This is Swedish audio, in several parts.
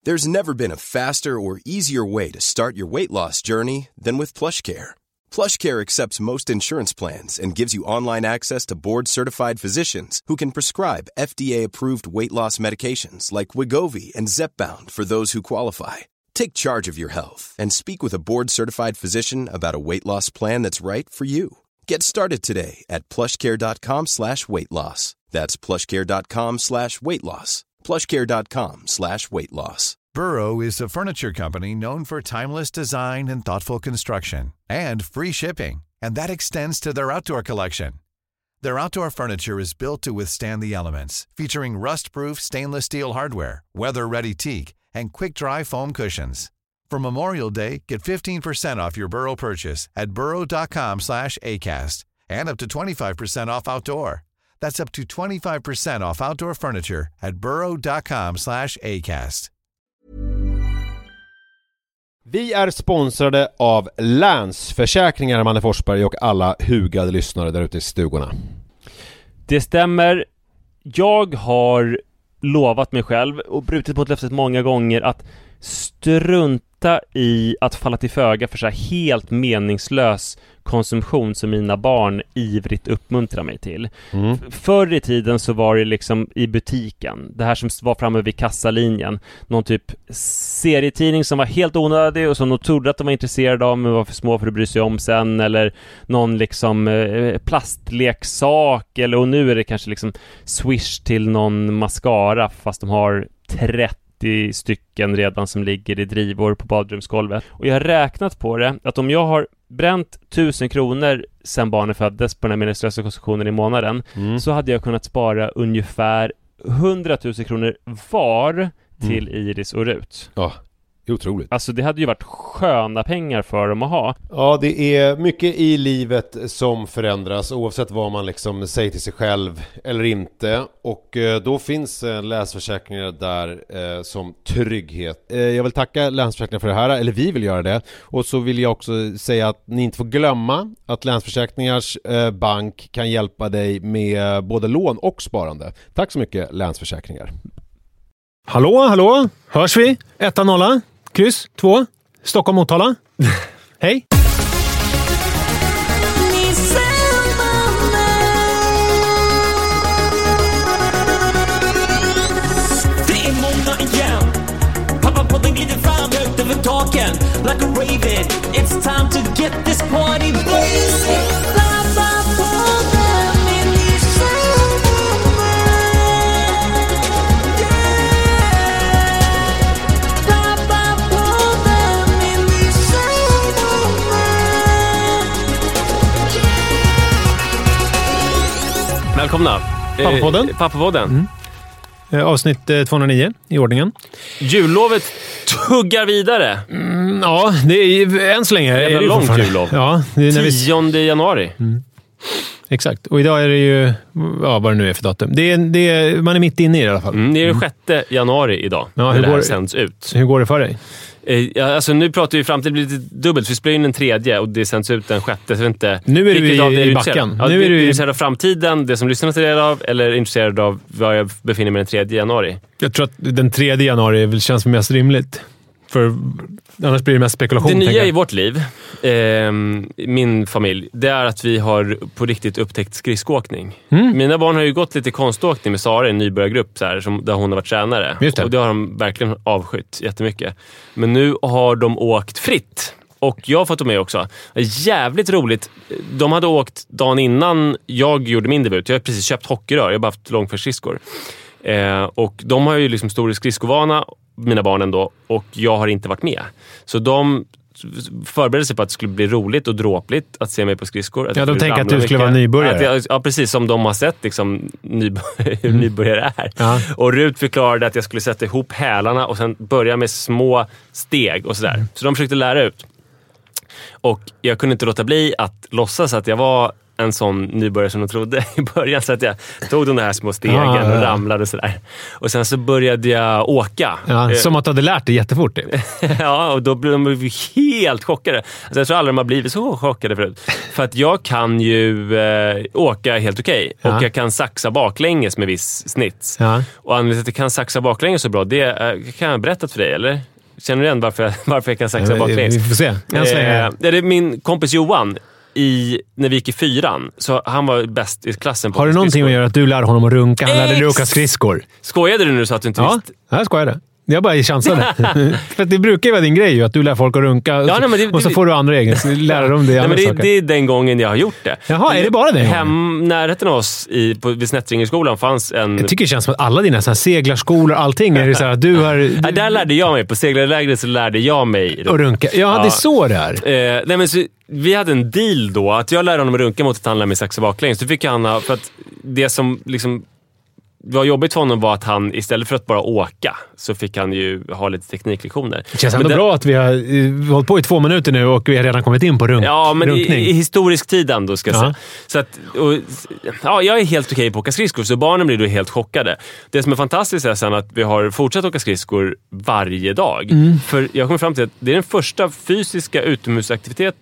There's never been a faster or easier way to start your weight loss journey than with PlushCare. PlushCare accepts most insurance plans and gives you online access to board-certified physicians who can prescribe FDA-approved weight loss medications like Wegovy and Zepbound for those who qualify. Take charge of your health and speak with a board-certified physician about a weight loss plan that's right for you. Get started today at plushcare.com/weightloss. That's plushcare.com/weightloss. plushcare.com/weightloss. Burrow is a furniture company known for timeless design and thoughtful construction, and free shipping, and that extends to their outdoor collection. Their outdoor furniture is built to withstand the elements, featuring rust-proof stainless steel hardware, weather-ready teak, and quick-dry foam cushions. For Memorial Day, get 15% off your Burrow purchase at burrow.com/acast, and up to 25% off outdoor. That's up to 25% off outdoor furniture at burrow.com/acast. Vi är sponsrade av Länsförsäkringar, Manne Forsberg, och alla hugade lyssnare där ute i stugorna. Det stämmer. Jag har lovat mig själv och brutit mot löftet många gånger att strunta i att falla till föga för så här helt meningslös konsumtion som mina barn ivrigt uppmuntrar mig till. Förr i tiden så var det liksom i butiken, det här som var framme vid kassalinjen, någon typ serietidning som var helt onödig och som de trodde att de var intresserade av men var för små för att bry sig om sen, eller någon liksom plastleksak, eller, och nu är det kanske liksom Swish till någon mascara fast de har 30 stycken redan som ligger i drivor på badrumsgolvet. Och jag har räknat på det att om jag har bränt 1000 kronor sen barnen föddes på den här meningslösa konsumtionen i månaden, så hade jag kunnat spara ungefär 100 000 kronor var till Iris och Rut. Ja, det är otroligt. Alltså det hade ju varit sköna pengar för dem att ha. Ja, det är mycket i livet som förändras oavsett vad man liksom säger till sig själv eller inte. Och då finns Länsförsäkringar där som trygghet. Jag vill tacka Länsförsäkringar för det här, eller vi vill göra det. Och så vill jag också säga att ni inte får glömma att Länsförsäkringars bank kan hjälpa dig med både lån och sparande. Tack så mycket, Länsförsäkringar. Hallå? Hörs vi? 1-0, kryss 2, Stockholm Motala. Hej! Det är måndag igen. Pappapodden glider fram högt över taken like a raven. It's time to get this party blazing. Välkomna. Pappapodden. Avsnitt 209 i ordningen. Jullovet tuggar vidare. Ja, det är än så länge. Det är långt jullov. Ja, det är 10 januari. Exakt. Och idag är det ju, ja, vad det nu är för datum. Man är mitt inne i det i alla fall. Det är den 6 januari idag. Ja, när det här sänds ut. Hur går det för dig? Alltså nu pratar vi framtid, blir lite dubbelt. Vi spelar in den 3:e och det sänds ut den 6:e. Så inte, nu är du i backen. Ja, nu är du intresserad av framtiden, det som lyssnar till det av, eller intresserad av var jag befinner mig den 3 januari? Jag tror att den 3 januari känns mest rimligt. För annars blir det mest spekulation. Det nya i vårt liv, min familj, det är att vi har på riktigt upptäckt skridskoåkning. Mina barn har ju gått lite konståkning med Sara i en nybörjargrupp så här, där hon har varit tränare. Och det har de verkligen avskytt jättemycket. Men nu har de åkt fritt. Och jag har fått dem med också. Jävligt roligt. De hade åkt dagen innan jag gjorde min debut. Jag har precis köpt hockeyrör. Jag har bara haft långfärdsskridskor. Och de har ju liksom stor skridskovana, mina barn ändå, och jag har inte varit med. Så de förberedde sig på att det skulle bli roligt och dråpligt att se mig på skridskor. Ja, de tänker att du skulle vara nybörjare. Ja, precis som de har sett liksom, hur nybörjare är. Ja. Och Rut förklarade att jag skulle sätta ihop hälarna och sen börja med små steg och sådär. Så de försökte lära ut. Och jag kunde inte låta bli att låtsas att jag var en sån nybörjare som de trodde i början. Så att jag tog de här små stegen och ramlade och sådär. Och sen så började jag åka. Ja, som att du hade lärt dig jättefort. Ja, och då blev de helt chockade. Alltså, jag tror aldrig de har blivit så chockade förut. För att jag kan ju åka helt okej. Och jag kan saxa baklänges med viss snitt. Ja. Och anledningen till att jag kan saxa baklänges så bra, det kan jag berätta för dig, eller? Känner du igen varför jag kan saxa baklänges? Vi får se. Det är min kompis Johan. När vi gick i 4:an, så han var bäst i klassen på. Har det någonting att göra att du lär honom att runka? Han lärde dig åka skridskor. Skojade du nu så att du inte visste? Ja, jag skojade. Jag bara chansade. För att det brukar ju vara din grej, att du lär folk att runka och så får du andra lära dem det. Det är den gången jag har gjort det. Jaha, är det bara den gången? Närheten av oss vid Snättringeskolan fanns en... Jag tycker det känns som att alla dina seglarskolor, allting är det så här att du har... Där lärde jag mig. På seglarlägret så lärde jag mig. Och runka. Ja, det är så där. Vi hade en deal då, att jag lärde honom att runka mot att han lärde mig saxa baklänges. Så fick han, för att det som liksom... Det var jobbigt för honom var att han istället för att bara åka så fick han ju ha lite tekniklektioner. Det känns ändå bra att vi har hållit på i 2 minuter nu och vi har redan kommit in på runkning. Ja, men i historisk tid ändå ska jag säga. Så att, jag är helt okej på att åka skridskor, så barnen blir då helt chockade. Det som är fantastiskt är sen att vi har fortsatt åka skridskor varje dag. För jag kommer fram till att det är den första fysiska utomhusaktivitet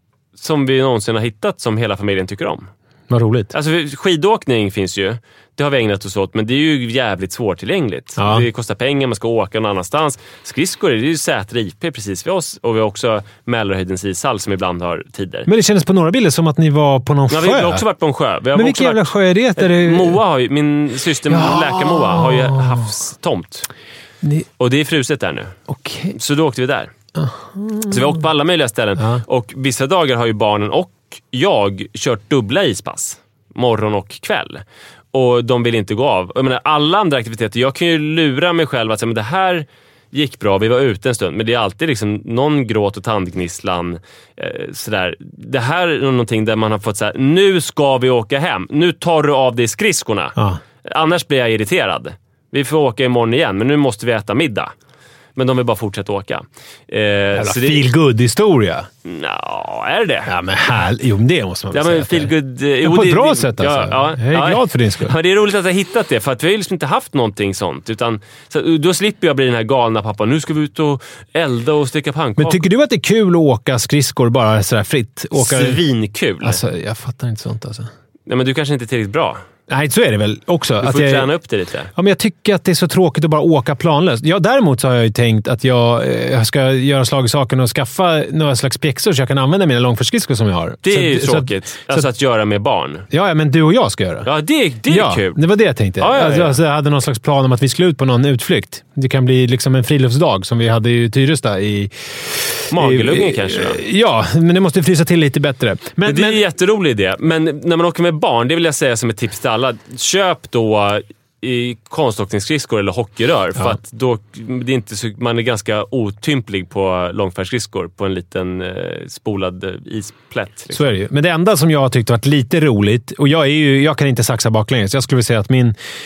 som vi någonsin har hittat som hela familjen tycker om. Vad roligt. Alltså skidåkning finns ju. Det har vi ägnat oss åt, men det är ju jävligt svårtillgängligt. Ja. Det kostar pengar, man ska åka någon annanstans. Skridskor, det är ju Sätra IP precis vid oss. Och vi har också Mälarhöjdens ishall som ibland har tider. Men det kändes på några bilder som att ni var på någon sjö. Vi har också varit på en sjö. Men vilken jävla sjö är det? Moa har ju, min syster Läkar-Moa har ju havstomt. Och det är fruset där nu. Okay. Så då åkte vi där. Så vi har åkt på alla möjliga ställen. Och vissa dagar har ju barnen och jag kört dubbla ispass. Morgon och kväll. Och de vill inte gå av. Jag menar, alla andra aktiviteter, jag kan ju lura mig själv att säga, men det här gick bra, vi var ute en stund. Men det är alltid liksom någon gråt och tandgnisslan. Sådär. Det här är någonting där man har fått så här: nu ska vi åka hem. Nu tar du av dig skridskorna. Annars blir jag irriterad. Vi får åka imorgon igen, men nu måste vi äta middag. Men de vill bara fortsätta åka. Jävla feel-good-historia. Ja, är det? Ja, men jo, det måste man väl säga. Feel-good... på ett bra sätt alltså. Jag är glad för din skull. Ja, det är roligt att jag har hittat det, för att vi har liksom inte haft någonting sånt. Utan, så då slipper jag bli den här galna pappa. Nu ska vi ut och elda och steka pannkakor. Men tycker du att det är kul att åka skridskor bara sådär fritt? Svinkul. Alltså, jag fattar inte sånt alltså. Nej, men du kanske inte är tillräckligt bra. Nej, så är det väl också. Du får träna upp det lite. Ja, men jag tycker att det är så tråkigt att bara åka planlöst. Ja, däremot så har jag ju tänkt att jag ska göra slag i saken och skaffa några slags pjäxor så jag kan använda mina långfärdsskridskor som jag har. Det är ju tråkigt. Alltså att göra med barn. Ja, men du och jag ska göra. Ja, det är kul. Det var det jag tänkte. Alltså, jag hade någon slags plan om att vi skulle ut på någon utflykt. Det kan bli liksom en friluftsdag som vi hade i Tyresta i... Mageluggen kanske då? Ja, men det måste frysa till lite bättre. Men det är en jätterolig idé. Men när man åker med barn, det vill jag säga som ett tips till alla. Köp då i konståkningsskridskor eller hockeyrör. För att då, det är inte så, man är ganska otymplig på långfärdsskridskor på en liten spolad isplätt. Liksom. Så är det ju. Men det enda som jag har tyckt varit lite roligt, och jag kan inte saxa baklänges. Jag skulle vilja säga att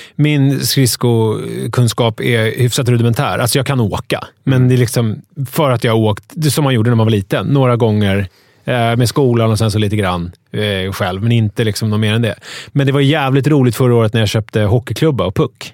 min skridskokunskap är hyfsat rudimentär. Alltså jag kan åka. Men det är liksom för att jag har åkt, det som man gjorde när man var liten, några gånger med skolan och sen så lite grann själv, men inte liksom något mer än det. Men det var jävligt roligt förra året när jag köpte hockeyklubba och puck.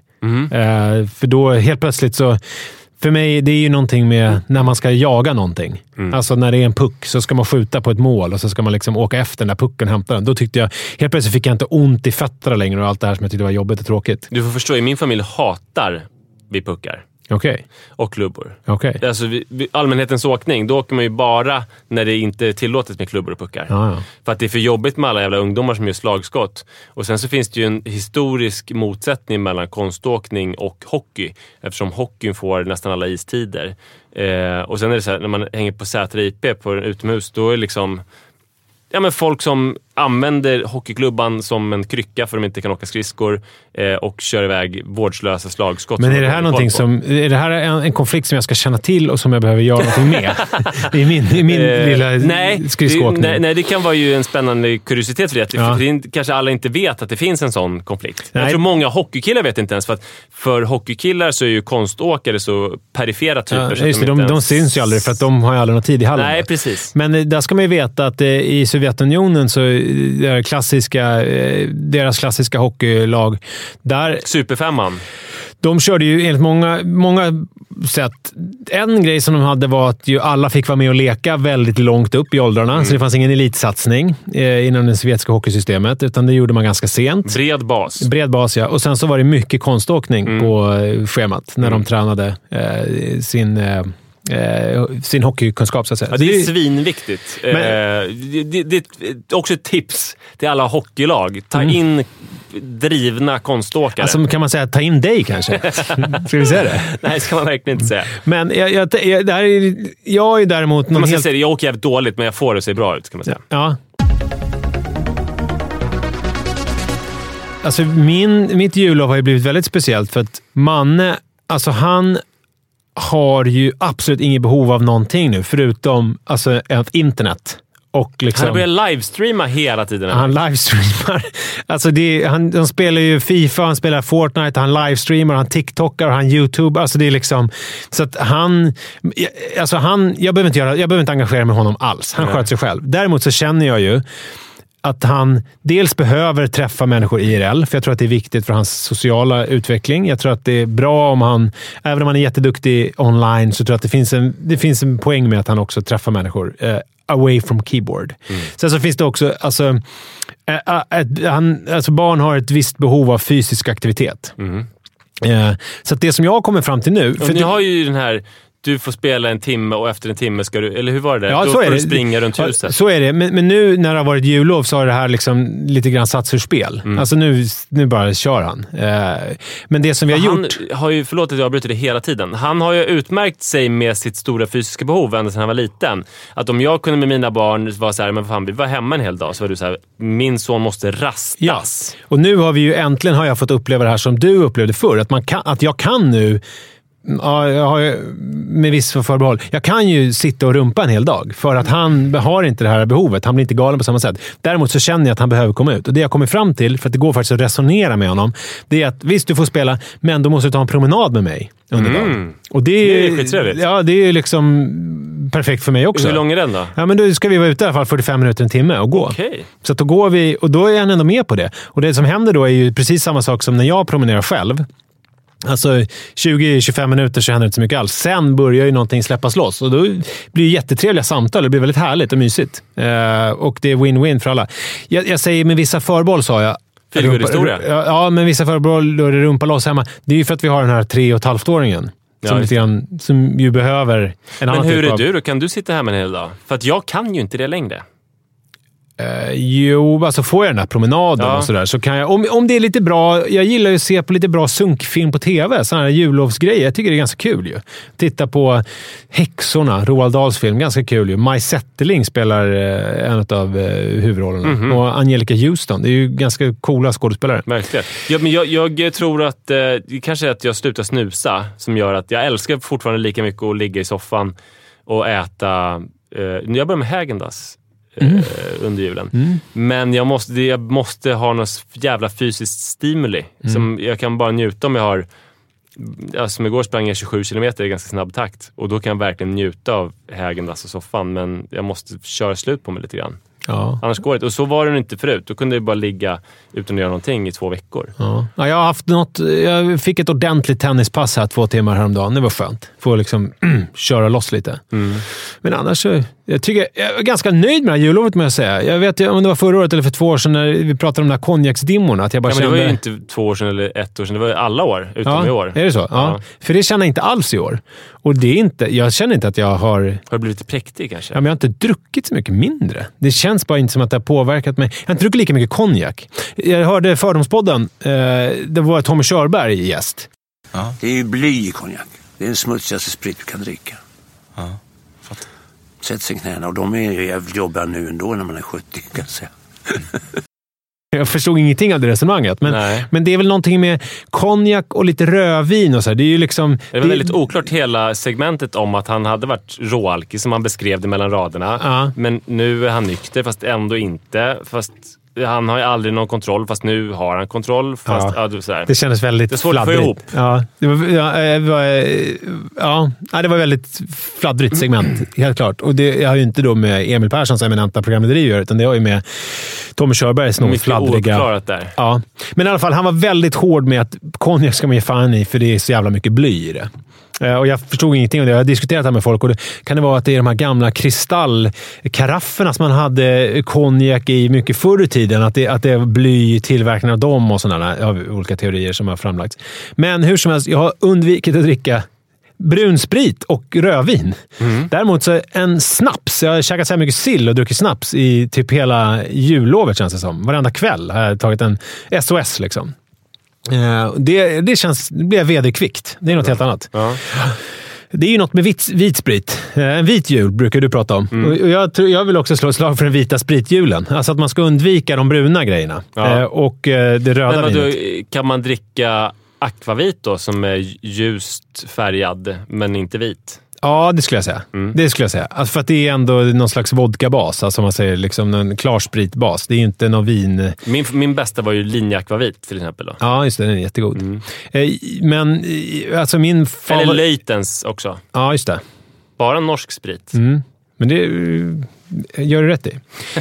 För då helt plötsligt så, för mig, det är ju någonting med när man ska jaga någonting. Alltså när det är en puck så ska man skjuta på ett mål och så ska man liksom åka efter när pucken hämtar den. Då tyckte jag, helt plötsligt fick jag inte ont i fötterna längre och allt det här som jag tyckte var jobbigt och tråkigt. Du får förstå, i min familj hatar vi puckar. Okay. Och klubbor. Okay. Alltså allmänhetens åkning, då åker man ju bara när det inte är tillåtet med klubbor och puckar. För att det är för jobbigt med alla jävla ungdomar som gör slagskott. Och sen så finns det ju en historisk motsättning mellan konståkning och hockey. Eftersom hockeyn får nästan alla istider. Och sen är det så här, när man hänger på Sätra IP på en utomhus, då är liksom... Ja, men folk som använder hockeyklubban som en krycka för att de inte kan åka skridskor och kör iväg vårdslösa slagskott. Men är det här någonting är det här en konflikt som jag ska känna till och som jag behöver göra någonting med? I min lilla skridskoåkning. Nej, det kan vara ju en spännande kuriositet för det. För kanske alla inte vet att det finns en sån konflikt. Nej. Jag tror många hockeykillar vet inte ens, för att för hockeykillar så är ju konståkare så perifera typer. Ja, just det, de syns ju aldrig för att de har ju aldrig någon tid i hallen. Nej, precis. Men där ska man ju veta att i Sovjetunionen så deras klassiska hockeylag. Där, Superfemman. de körde ju enligt många sätt. En grej som de hade var att ju alla fick vara med och leka väldigt långt upp i åldrarna. Så det fanns ingen elitsatsning inom det sovjetiska hockeysystemet, utan det gjorde man ganska sent. Bred bas, ja. Och sen så var det mycket konståkning på schemat när de tränade sin hockeykunskap, så att säga. Ja, det är svinviktigt. Det är också ett tips till alla hockeylag. Ta in drivna konståkare. Alltså, kan man säga ta in dig kanske? Ska vi säga det? Nej, det ska man verkligen inte säga. Men jag är däremot... Man ska säga det, jag åker jävligt dåligt, men jag får det att se bra ut, kan man säga. Ja. Alltså, mitt jullov har ju blivit väldigt speciellt för att Manne, alltså han har ju absolut inget behov av någonting nu, förutom alltså, ett internet. Och liksom, han börjar livestreama hela tiden. Han livestreamar. Alltså han spelar ju FIFA, han spelar Fortnite, han livestreamar, han TikTokar och han YouTuber. Alltså det är liksom... Så att jag behöver inte engagera mig med honom alls. Han sköter sig själv. Däremot så känner jag ju att han dels behöver träffa människor IRL, för jag tror att det är viktigt för hans sociala utveckling. Jag tror att det är bra om han, även om han är jätteduktig online, så tror jag att det finns en poäng med att han också träffar människor away from keyboard. Sen så finns det också, barn har ett visst behov av fysisk aktivitet. Så att det som jag kommer fram till nu... För ni har ju den här... Du får spela en timme och efter en timme ska du... Eller hur var det? Ja, då så får är du det. springa runt huset. Så är det. Men nu när det har varit jullov så har det här liksom lite grann satts ur spel. Alltså nu bara kör han. Men det som vi har gjort... Han har ju, förlåt att jag avbryter det hela tiden. Han har ju utmärkt sig med sitt stora fysiska behov ända sedan han var liten. Att om jag kunde med mina barn vara så här, men fan, vi var hemma en hel dag, så var du så här, min son måste rastas. Ja. Och nu har vi ju äntligen har jag fått uppleva det här som du upplevde förr. Att jag kan nu... Ja, jag har med viss förbehåll. Jag kan ju sitta och rumpa en hel dag för att han har inte det här behovet. Han blir inte galen på samma sätt. Däremot så känner jag att han behöver komma ut. Och det jag kommer fram till, för att det går faktiskt att resonera med honom, det är att visst, du får spela, men då måste du ta en promenad med mig under dagen. Och det är skittrevligt. Ja, det är liksom perfekt för mig också. Hur lång är den då? Ja, men då ska vi vara ute i alla fall 45 minuter, en timme och gå. Okay. Så att då går vi, och då är han ändå med på det. Och det som händer då är ju precis samma sak som när jag promenerar själv. Alltså 20-25 minuter så händer det inte så mycket alls. Sen börjar ju någonting släppas loss. Och då blir det jättetrevliga samtal. Det blir väldigt härligt och mysigt. Och det är win-win för alla. Jag säger med vissa förbehåll, sa jag. Filgurhistoria? Ja, men vissa förbehåll då är det rumpa loss hemma. Det är ju för att vi har den här 3,5-åringen. Som ju behöver en annan. Men hur typ är du då? Kan du sitta hemma en hel dag? För att jag kan ju inte det längre. Jo, alltså får jag den här promenaden och sådär, så kan jag, om det är lite bra, jag gillar ju att se på lite bra sunkfilm på tv, sådana här jullovsgrejer, jag tycker det är ganska kul ju. Titta på Häxorna, Roald Dahls film, ganska kul ju. Maj Zetterling spelar en av huvudrollerna. Och Angelica Houston, det är ju ganska coola skådespelare. Verkligen. Ja, men jag tror att det kanske är att jag slutar snusa som gör att jag älskar fortfarande lika mycket att ligga i soffan och äta. Jag börjar med Häagen-Dazs under julen. Men jag måste ha något jävla fysiskt stimuli som jag kan bara njuta om jag har. Som igår sprang jag 27 kilometer i ganska snabb takt. Och då kan jag verkligen njuta av Häagen-Dazs och soffan. Men jag måste köra slut på mig lite grann. Ja. Annars går det. Och så var det inte förut. Då kunde jag bara ligga utan att göra någonting i 2 veckor. Ja, jag har haft jag fick ett ordentligt tennispass här 2 timmar häromdagen. Det var skönt. Få liksom köra loss lite. Men annars så... Jag är ganska nöjd med det här jullovet, med att säga. Jag vet om det var förra året eller för 2 år sedan när vi pratade om de här konjaksdimmorna. Att jag bara men det var ju inte 2 år sedan eller 1 år sedan. Det var ju alla år, utom i år. Är det så? Ja. För det känner jag inte alls i år. Och det är inte... Jag känner inte att jag har... Har du blivit lite präktig kanske? Ja, men jag har inte druckit så mycket mindre. Det känns bara inte som att det har påverkat mig. Jag har inte druckit lika mycket konjak. Jag hörde Fördomspodden. Det var Tommy Körberg gäst. Ja. Det är ju bly i konjak. Det är den smutsigaste sprit du kan dricka. Ja. Sätt sig knäna, och de är ju jävligt jobbiga nu ändå när man är 70, kan jag säga. Jag förstod ingenting av det resonemanget. Men det är väl någonting med konjak och lite rödvin och så här. Det är ju liksom... Det var väldigt oklart hela segmentet om att han hade varit råalkig som han beskrev det mellan raderna. Men nu är han nykter, fast ändå inte. Fast han har ju aldrig någon kontroll, fast nu har han kontroll. Fast, det kändes väldigt fladdrigt. Det är svårt att få ihop. Det var väldigt fladdrigt segment, helt klart. Och det har ju inte då med Emil Perssons eminenta programlederi att göra, utan det har ju med Tommy Körbergs något fladdriga... Där. Ja. Men i alla fall, han var väldigt hård med att konjak ska man ge fan i, för det är så jävla mycket bly i det. Och jag förstod ingenting av det. Jag har diskuterat det här med folk, och kan det vara att det är de här gamla kristallkarafferna som man hade konjak i mycket förr i tiden, att det är bly i tillverkningen av dem och sådana olika teorier som har framlagts. Men hur som helst, jag har undvikit att dricka brunsprit och rödvin. Däremot så en snaps. Jag har käkat så här mycket sill och druckit snaps i typ hela jullovet, känns det som. Varenda kväll har jag tagit en SOS liksom. Det blir vederkvickt. Det är något helt annat. Ja. Det är ju något med vit sprit. En vit jul brukar du prata om. Och jag vill också slå ett slag för den vita spritjulen. Alltså att man ska undvika de bruna grejerna. Och det röda vinet. Kan man dricka akvavit då, som är ljust färgad men inte vit? Ja, det skulle jag säga. Det skulle jag säga. Alltså för att det är ändå någon slags vodkabas, alltså man säger liksom en klar spritbas. Det är ju inte någon vin... Min bästa var ju linjeakvavit till exempel då. Ja, just det. Den är jättegod. Men alltså min eller Leitens också. Ja, just det. Bara norsk sprit. Men det gör du rätt i.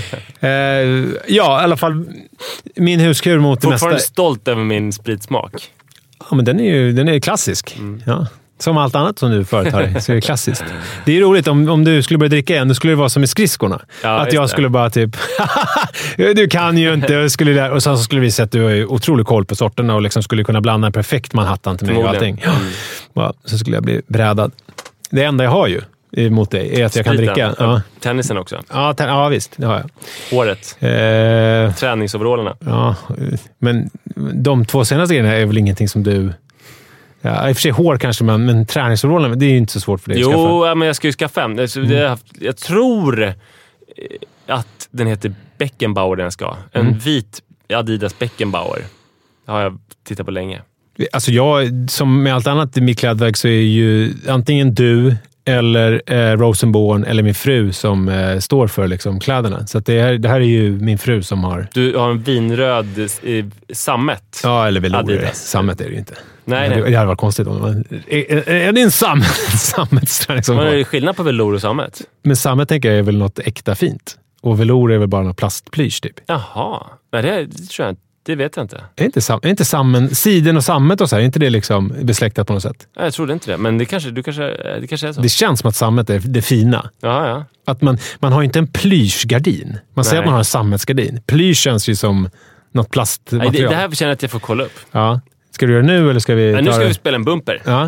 I alla fall min huskur mot det mesta... Fortfarande stolt över min spritsmak. Ja, men den är klassisk. Ja. Som allt annat som du företar så är det klassiskt. Det är roligt om du skulle börja dricka igen, då skulle det vara som med skridskorna. Ja, att jag skulle bara typ du kan ju inte, och sen så skulle vi se att du har otroligt koll på sorterna och liksom skulle kunna blanda en perfekt Manhattan till mig och allting. Så skulle jag bli brädad. Det enda jag har ju mot dig är att jag kan dricka. Ja. Tennisen också. Ja, visst, det har jag. Håret. Träningsoverallerna. Ja, men de 2 senaste grejerna är väl ingenting som du... Ja, i och för sig hår kanske, men träningsoverallerna, det är ju inte så svårt för dig att skaffa. Jo, men jag ska ju skaffa en. Jag tror att den heter Beckenbauer, den ska. En vit Adidas Beckenbauer. Det har jag tittat på länge. Alltså jag, som med allt annat i mitt klädväg, så är ju antingen du eller Rosenborn eller min fru som står för liksom skläderna. Så att det här är ju min fru som har... Du har en vinröd sammet. Ja, eller velour. Sammet är det ju inte. Nej. Det hade varit konstigt om det var... Är det en sammetsträning som... Men är det skillnad på velour och sammet? Men sammet tänker jag är väl något äkta fint. Och velour är väl bara något plastplysch typ. Jaha. Nej, det tror jag inte. Det vet jag inte. Är inte siden och sammet och så här, är inte det liksom besläktat på något sätt? Nej, jag trodde inte det, men det kanske är så. Det känns som att sammet är det fina. Ja. Att man har inte en plyschgardin. Man säger att man har en sammetsgardin. Plysch känns ju som något plastmaterial. Nej, det här känner jag att jag får kolla upp. Ja. Ska du göra det nu eller ska vi... Nej, nu ska vi spela en bumper. Ja.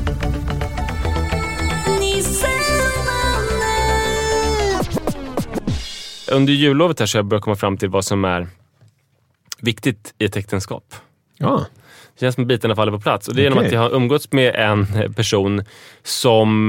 Under jullovet här så har jag börjat komma fram till vad som är viktigt i ett äktenskap. Ja. Det känns som att bitarna faller på plats. Och det är genom att jag har umgåtts med en person som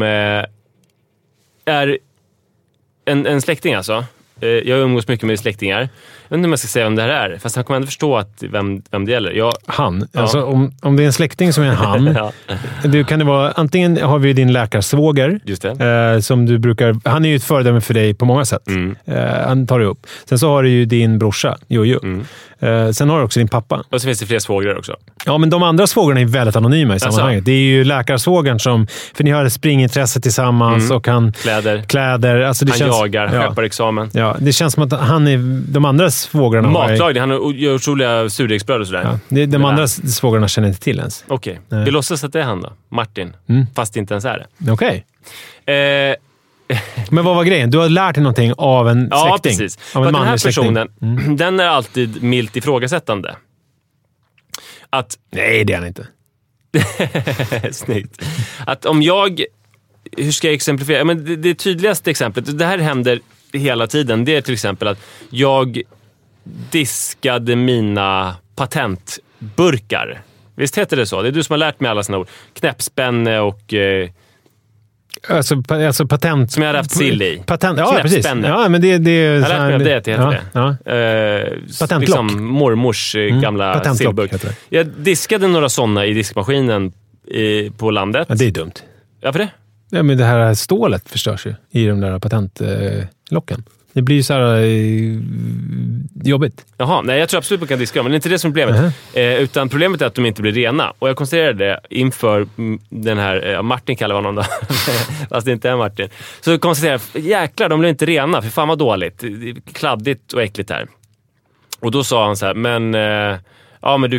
är en släkting alltså. Jag umgås mycket med släktingar. Jag vet inte om jag ska säga vem det här är. Fast han kommer ändå förstå att vem det gäller. Han? Ja. Alltså om det är en släkting som är en han. Ja. Kan det vara, antingen har vi din läkarsvåger. Just det. Som du brukar... Han är ju ett föredöme för dig på många sätt. Han tar det upp. Sen så har du ju din brorsa, Jojo. Sen har du också din pappa. Och så finns det fler svågrar också. Ja, men de andra svågrarna är väldigt anonyma i sammanhanget. Alltså. Det är ju läkarsvågern som... För ni har springintresse tillsammans och han... Kläder. Alltså det han känns, jagar, skepparexamen. Ja, det känns som att han är... De andra svågrarna... Matlagning. Han gör otroliga surdegsbröd och sådär. Ja, de andra svågrarna känner inte till ens. Okej. Vi låtsas att det är han då. Martin. Fast inte ens är det. Okej. Men vad var grejen? Du har lärt dig någonting av en släkting? Ja, precis. För den här personen, den är alltid milt ifrågasättande. Nej, det är han inte. Snyggt. Att om jag... Hur ska jag exemplifiera? Men det tydligaste exemplet, det här händer hela tiden, det är till exempel att jag diskade mina patentburkar. Visst heter det så? Det är du som har lärt mig alla såna ord. Knäppspänne och... Alltså patent... Som jag hade haft sill i. Patent, ja, precis. Ja, men det jag lärde mig av det heter det. Ja. Patentlock. Liksom mormors gamla sillburk. Jag diskade några sådana i diskmaskinen på landet. Ja, det är dumt. Varför det? Ja, men det här stålet förstörs ju i de där patentlocken. Det blir ju så här jobbigt. Jaha, nej jag tror absolut man kan diska dem, men det är inte det som är problemet. Utan problemet är att de inte blir rena. Och jag konstaterade det inför den här, Martin kallar honom då, fast det inte är Martin. Så konstaterade jag, jäklar de blir inte rena, för fan vad dåligt. Kladdigt och äckligt här. Och då sa han så här, men du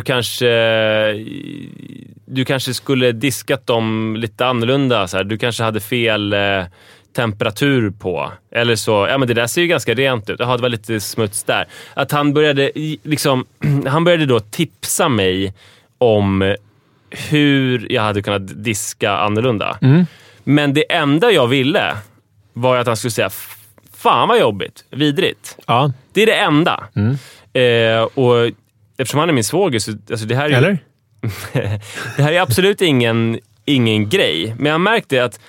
kanske skulle diskat dem lite annorlunda. Så här. Du kanske hade fel temperatur på. Eller så, men det där ser ju ganska rent ut. Det var lite smuts där. Att han började då tipsa mig om hur jag hade kunnat diska annorlunda. Men det enda jag ville var att han skulle säga, fan vad jobbigt, vidrigt. Ja. Det är det enda. Och eftersom han är min svåger så alltså det här är eller? Det här är absolut ingen grej. Men jag märkte att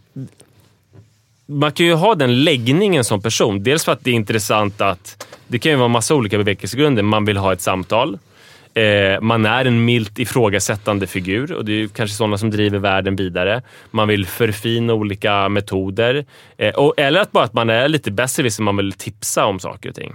man kan ju ha den läggningen som person. Dels för att det är intressant att det kan ju vara massa olika bevekelsegrunder. Man vill ha ett samtal. Man är en milt ifrågasättande figur. Och det är ju kanske sådana som driver världen vidare. Man vill förfina olika metoder. Eller att man är lite besserwisser, man vill tipsa om saker och ting.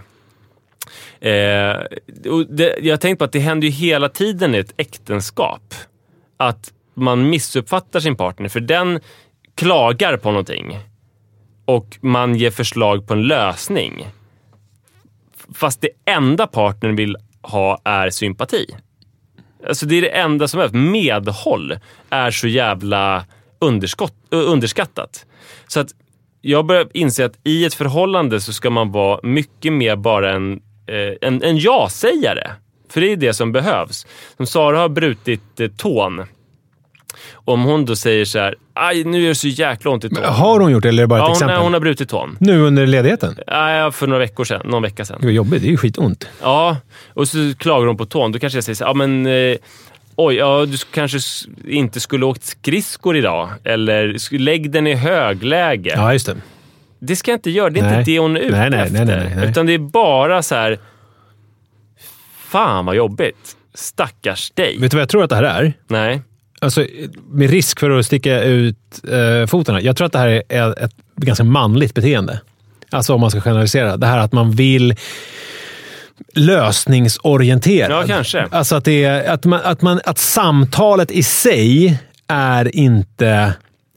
Jag har tänkt på att det händer ju hela tiden i ett äktenskap. Att man missuppfattar sin partner. För den klagar på någonting. Och man ger förslag på en lösning. Fast det enda partnern vill ha är sympati. Alltså det är det enda som är. Medhåll är så jävla underskattat. Så att jag börjar inse att i ett förhållande så ska man vara mycket mer bara en ja-sägare. För det är det som behövs. Som Sara har brutit tån. Om hon då säger så här, aj nu är det så jäkla ont i tån. Har hon gjort det eller är det bara ett exempel? Hon har brutit tån. Nu under ledigheten? Ja, för någon vecka sedan. Det är jobbigt, det är ju skitont. Ja, och så klagar hon på tån. Då kanske jag säger så här, du kanske inte skulle åkt skridskor idag. Eller lägg den i högläge. Ja, just det. Det ska jag inte göra, det är inte det hon är ute efter. Nej. Utan det är bara så här, fan vad jobbigt. Stackars dig. Vet du vad jag tror att det här är? Nej. Alltså, med risk för att sticka ut fotarna. Jag tror att det här är ett ganska manligt beteende. Alltså om man ska generalisera. Det här att man vill lösningsorienterad. Ja, kanske. Alltså att det är att samtalet i sig är inte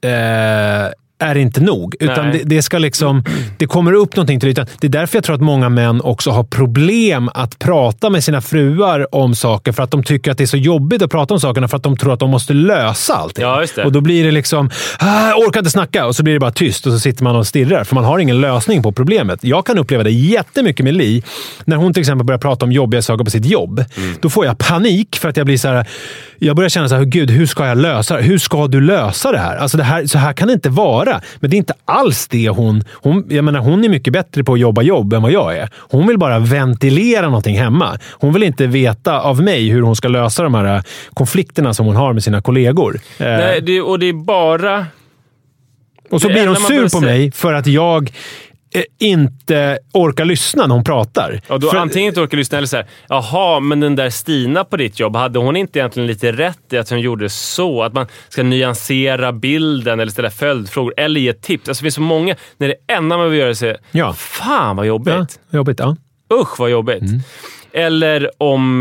nog. Utan det ska liksom, det kommer upp någonting till ytan. Det är därför jag tror att många män också har problem att prata med sina fruar om saker, för att de tycker att det är så jobbigt att prata om sakerna, för att de tror att de måste lösa allting. Ja, just det. Och då blir det liksom, orkar inte snacka, och så blir det bara tyst och så sitter man och stirrar, för man har ingen lösning på problemet. Jag kan uppleva det jättemycket med Li, när hon till exempel börjar prata om jobbiga saker på sitt jobb. Då får jag panik, för att jag blir så här, jag börjar känna så här, gud, hur ska jag lösa det? Hur ska du lösa det här? Alltså så här kan det inte vara. Men det är inte alls det jag menar, hon är mycket bättre på att jobba jobb än vad jag är. Hon vill bara ventilera någonting hemma. Hon vill inte veta av mig hur hon ska lösa de här konflikterna som hon har med sina kollegor. Nej, det är bara... Och så blir hon sur på mig för att jag inte orkar lyssna när hon pratar. Ja, då antingen inte orkar lyssna eller så här, jaha, men den där Stina på ditt jobb, hade hon inte egentligen lite rätt i att hon gjorde så? Att man ska nyansera bilden eller ställa följdfrågor eller ge tips. Alltså det finns så många, när det enda man vill göra är att fan vad jobbigt. Ja, jobbigt, ja. Usch vad jobbigt. Eller om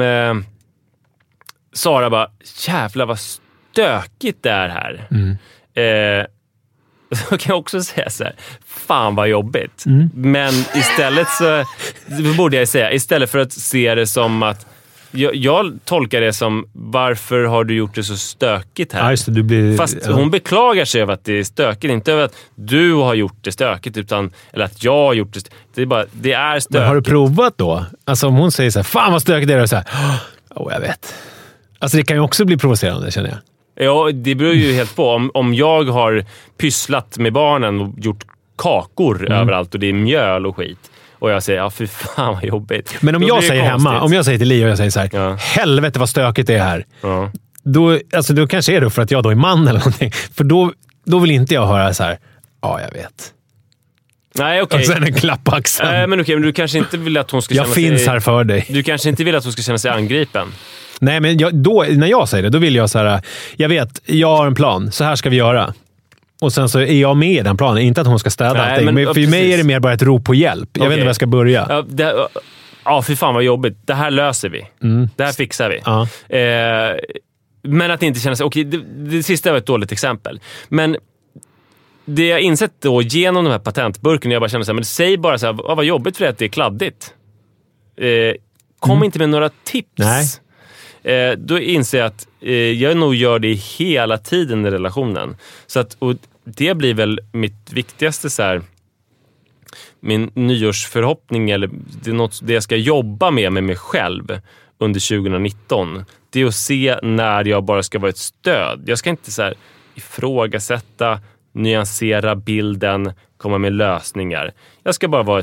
Sara bara, jävlar vad stökigt det är här. Så kan jag också säga så här, fan vad jobbigt. Men istället så borde jag säga, istället för att se det som att jag tolkar det som, varför har du gjort det så stökigt här? Just det, fast hon beklagar sig över att det är stökigt, inte över att du har gjort det stökigt, utan eller att jag har gjort det. Det är bara, det är stökigt. Men har du provat då? Alltså om hon säger så här, fan vad stökigt det är, och så här, jag vet. Alltså det kan ju också bli provocerande, känner jag. Ja, det beror ju helt på. Om jag har pysslat med barnen och gjort kakor överallt och det är mjöl och skit, och jag säger, fy fan vad jobbigt. Men om jag säger hemma, om jag säger till Leo och jag säger så här, helvete vad stökigt det är här. Ja. Då kanske är det för att jag då är man eller någonting. För då vill inte jag höra så här, jag vet. Nej, okej. Och sen en klapp på axeln. Men okej, men du kanske inte vill att hon ska känna sig... Jag finns här för dig. Du kanske inte vill att hon ska känna sig angripen. Nej, men när jag säger det, då vill jag så här, jag vet, jag har en plan, så här ska vi göra. Och sen så är jag med i den planen. Inte att hon ska städa allting. Men för mig är det mer bara ett rop på hjälp. Jag vet inte var jag ska börja. Fy fan vad jobbigt. Det här löser vi. Det här fixar vi. Men att inte känna sig... Okej, det sista var ett dåligt exempel. Men det jag insett då genom de här patentburken, jag bara känner så här, men säg bara så här, vad jobbigt för att det är kladdigt. Kom inte med några tips. Nej. Då inser jag att jag nog gör det hela tiden i relationen. Så att, och det blir väl mitt viktigaste så här, min nyårsförhoppning, eller det jag ska jobba med mig själv under 2019. Det är att se när jag bara ska vara ett stöd. Jag ska inte så här ifrågasätta, nyansera bilden, komma med lösningar. Jag ska bara vara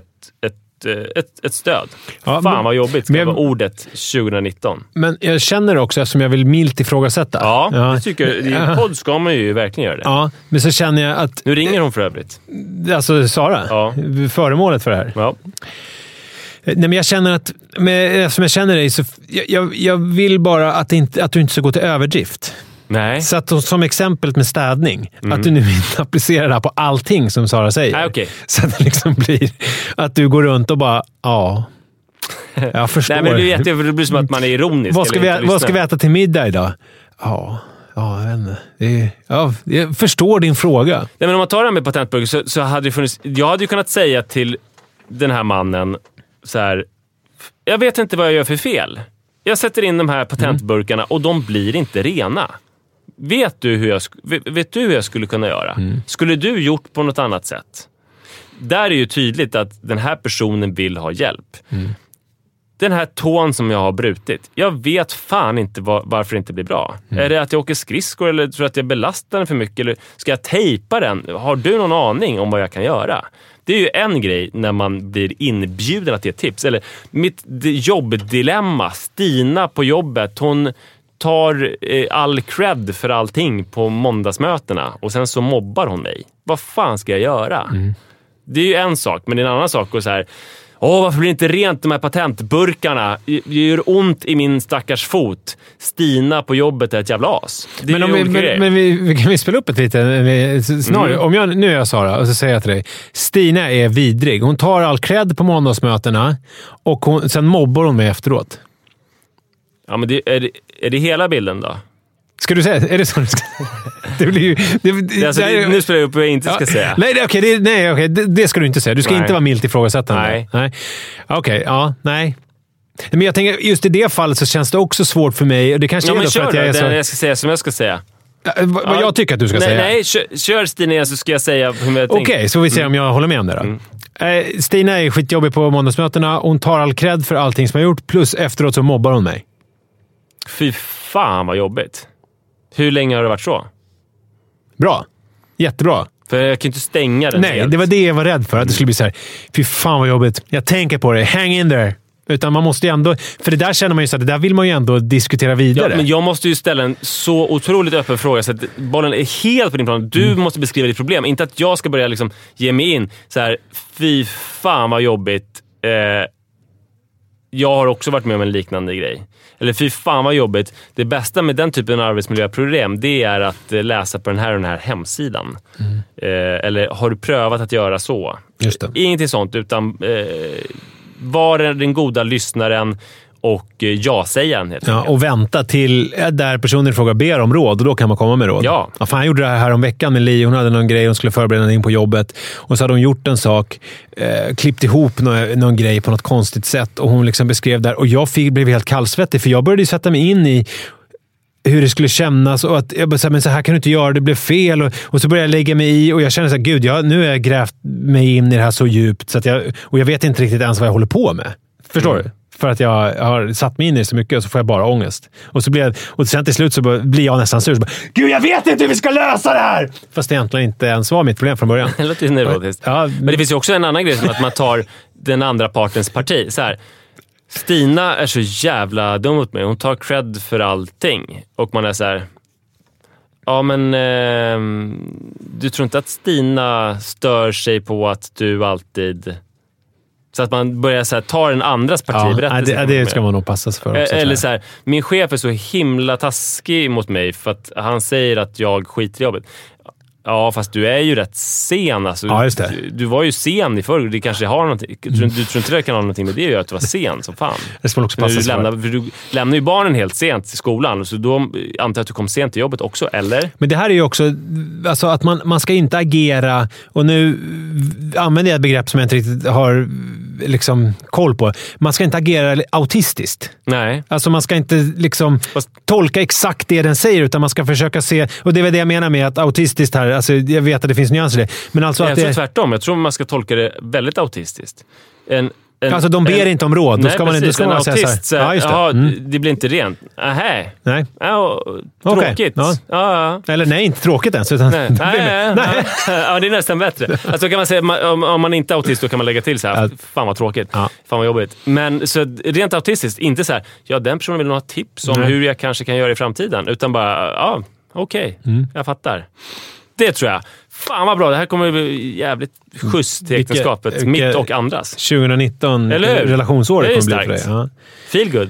ett stöd. Ja, fan vad jobbigt ska vara ordet 2019. Men jag känner också, eftersom jag vill milt ifrågasätta. Ja, jag tycker i en podd ska man ju verkligen göra det. Ja, men så känner jag att... Nu ringer hon för övrigt. Alltså Sara? Ja. Föremålet för det här? Ja. Nej, men jag känner att... Eftersom jag känner dig så... Jag vill bara att du inte ska gå till överdrift. Nej. Så att som exempel med städning, att du nu inte applicerar det här på allting som Sara säger. Nej, okay. Så att det liksom blir att du går runt och bara, jag förstår. Nej, men det blir som att man är ironisk. Vad ska vi äta till middag idag? Ja, jag vet inte. Jag förstår din fråga. Nej, men om man tar det här med patentburken så hade det funnits... Jag hade ju kunnat säga till den här mannen så här, jag vet inte vad jag gör för fel. Jag sätter in de här patentburkarna och de blir inte rena. Vet du hur jag skulle kunna göra? Skulle du gjort på något annat sätt? Där är ju tydligt att den här personen vill ha hjälp. Den här tån som jag har brutit, jag vet fan inte varför det inte blir bra. Är det att jag åker skridskor, eller tror att jag belastar den för mycket, eller ska jag tejpa den? Har du någon aning om vad jag kan göra? Det är ju en grej när man blir inbjuden att ge tips. Eller mitt jobbdilemma, Stina på jobbet, hon tar all cred för allting på måndagsmötena och sen så mobbar hon mig. Vad fan ska jag göra? Det är ju en sak, men det är en annan sak och så här, varför blir det inte rent de här patentburkarna? Det gör ont i min stackars fot. Stina på jobbet är ett jävla as. Men vi kan spela upp ett litet scenario. Om nu är jag Sara och så säger jag till dig, Stina är vidrig. Hon tar all cred på måndagsmötena och sen mobbar hon mig efteråt. Ja, men är det hela bilden då? Ska du säga? Är det så du ska säga? Det blir ju... nu spelar jag upp vad jag inte ska säga. Nej, det ska du inte säga. Du ska inte vara milt ifrågasättande. Nej. Okej, nej. Men jag tänker, just i det fallet så känns det också svårt för mig. Och det kanske är för att jag är så... jag ska säga som jag ska säga. Vad jag tycker att du ska säga. Nej, kör Stina igen så ska jag säga hur jag tänker. Okej, så vi ser om jag håller med om det då. Stina är skitjobbig på måndagsmötena. Hon tar all cred för allting som jag gjort. Plus efteråt så mobbar hon mig. Fy fan vad jobbigt. Hur länge har det varit så? Bra. Jättebra. För jag kan inte stänga den. Nej, det var det jag var rädd för. Att det skulle bli så här, fy fan vad jobbigt. Jag tänker på det. Hang in there. Utan man måste ju ändå... För det där känner man ju så att det där vill man ju ändå diskutera vidare. Ja, men jag måste ju ställa en så otroligt öppen fråga så att bollen är helt på din plan. Du måste beskriva ditt problem. Inte att jag ska börja liksom ge mig in så här, fy fan vad jobbigt. Jag har också varit med om en liknande grej. Eller fy fan vad jobbigt. Det bästa med den typen av arbetsmiljöproblem, det är att läsa på den här hemsidan. Eller har du prövat att göra så? Just det. Ingenting sånt, utan var den goda lyssnaren och ja-sägaren. Och vänta till där personen i fråga ber om råd och då kan man komma med råd. Ja. Fan, jag gjorde det här om veckan med Li. Hon hade någon grej hon skulle förbereda in på jobbet och så hade hon gjort en sak, klippt ihop någon grej på något konstigt sätt och hon liksom beskrev där och jag blev helt kallsvettig för jag började ju sätta mig in i hur det skulle kännas och att jag bara, men så här kan du inte göra, det blev fel och så började jag lägga mig i och jag kände så här, gud, nu har jag grävt mig in i det här så djupt så att jag vet inte riktigt ens vad jag håller på med. Förstår du? För att jag har satt mig in i det så mycket och så får jag bara ångest. Och sen till slut så blir jag nästan sur. Så bara, gud, jag vet inte hur vi ska lösa det här! Fast det egentligen inte ens var mitt problem från början. Det låter ju neurotiskt. Ja, men det finns ju också en annan grej som att man tar den andra partens parti. Så här, Stina är så jävla dum mot mig. Hon tar cred för allting. Och man är så här... Ja, men du tror inte att Stina stör sig på att du alltid... Så att man börjar så här, ta den andras partiberättelse. Ja, det ska man nog passa sig för också. Eller så här, min chef är så himla taskig mot mig för att han säger att jag skiter i jobbet. Ja, fast du är ju rätt sen. Alltså, ja, just det. Du var ju sen i förr. Det kanske har någonting. Du tror inte det kan ha någonting med det att göra att du var sen som fan. Det ska man också passa du lämnar ju barnen helt sent till skolan. Så då antar jag att du kom sent till jobbet också, eller? Men det här är ju också alltså att man ska inte agera, och nu använder jag ett begrepp som jag inte riktigt har liksom koll på. Man ska inte agera autistiskt. Nej. Alltså man ska inte liksom tolka exakt det den säger, utan man ska försöka se, och det är väl det jag menar med att autistiskt här, alltså jag vet att det finns nyanser i det, men alltså jag tror tvärtom. Jag tror man ska tolka det väldigt autistiskt. Alltså de ber inte om råd. Då ska man inte en säga autist så här. Ja, just det. Det blir inte rent. Nej. Ja, tråkigt. Okay. Ja. Eller nej, inte tråkigt ens. Utan nej. Ja, det är nästan bättre. Alltså kan man säga, om man inte är autist, då kan man lägga till så här. Fan vad tråkigt. Ja. Fan vad jobbigt. Men så rent autistiskt, inte så här, ja, den personen vill nog ha tips om hur jag kanske kan göra i framtiden. Utan bara, ja, okej. Jag fattar. Det tror jag. Fan vad bra, det här kommer att bli jävligt skjuts till äktenskapet. Mitt och andras. 2019 relationsåret kommer bli för dig. Ja. Feel good.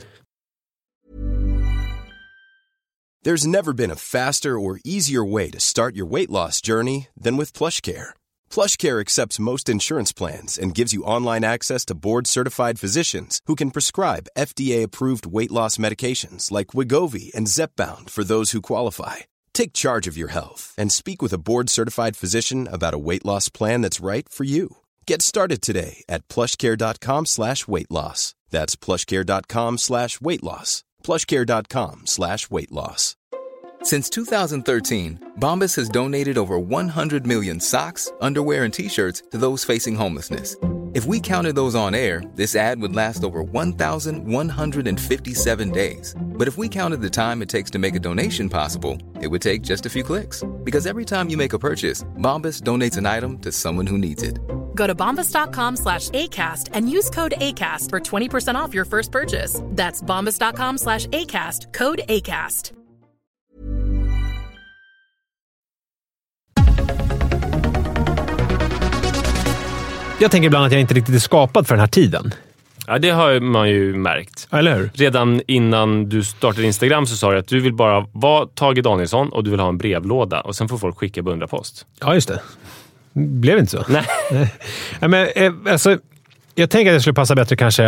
There's never been a faster or easier way to start your weight loss journey than with PlushCare. PlushCare accepts most insurance plans and gives you online access to board-certified physicians who can prescribe FDA-approved weight loss medications like Wegovy and Zepbound for those who qualify. Take charge of your health and speak with a board-certified physician about a weight loss plan that's right for you. Get started today at plushcare.com/weightloss. That's plushcare.com/weightloss. plushcare.com/weightloss. Since 2013, Bombas has donated over 100 million socks, underwear, and T-shirts to those facing homelessness. If we counted those on air, this ad would last over 1,157 days. But if we counted the time it takes to make a donation possible, it would take just a few clicks. Because every time you make a purchase, Bombas donates an item to someone who needs it. Go to bombas.com/ACAST and use code ACAST for 20% off your first purchase. That's bombas.com/ACAST, code ACAST. Jag tänker ibland att jag inte riktigt är skapad för den här tiden. Ja, det har man ju märkt. Eller hur? Redan innan du startade Instagram så sa du att du vill bara vara Tage Danielsson och du vill ha en brevlåda. Och sen får folk skicka beundrarpost. Ja, just det. Blev inte så. Nej. Men, alltså, jag tänker att det skulle passa bättre kanske